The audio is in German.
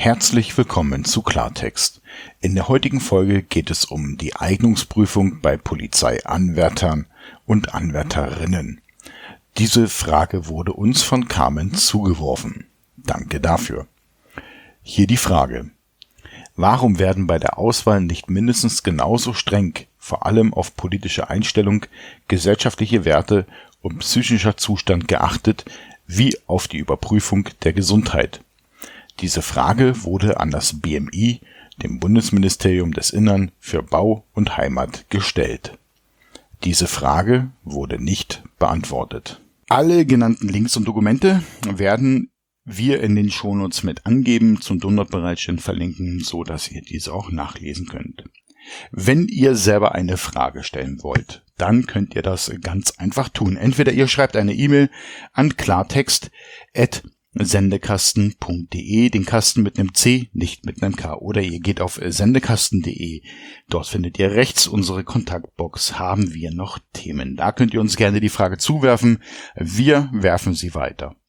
Herzlich willkommen zu Klartext. In der heutigen Folge geht es um die Eignungsprüfung bei Polizeianwärtern und Anwärterinnen. Diese Frage wurde uns von Carmen zugeworfen. Danke dafür. Hier die Frage: Warum werden bei der Auswahl nicht mindestens genauso streng, vor allem auf politische Einstellung, gesellschaftliche Werte und psychischer Zustand geachtet, wie auf die Überprüfung der Gesundheit? Diese Frage wurde an das BMI, dem Bundesministerium des Innern für Bau und Heimat, gestellt. Diese Frage wurde nicht beantwortet. Alle genannten Links und Dokumente werden wir in den Shownotes mit angeben, zum Download-Bereitstellen verlinken, so dass ihr diese auch nachlesen könnt. Wenn ihr selber eine Frage stellen wollt, dann könnt ihr das ganz einfach tun. Entweder ihr schreibt eine E-Mail an klartext@sendekasten.de, den Kasten mit einem C, nicht mit einem K, oder ihr geht auf sendekasten.de. Dort findet ihr rechts unsere Kontaktbox. Haben wir noch Themen? Da könnt ihr uns gerne die Frage zuwerfen. Wir werfen sie weiter.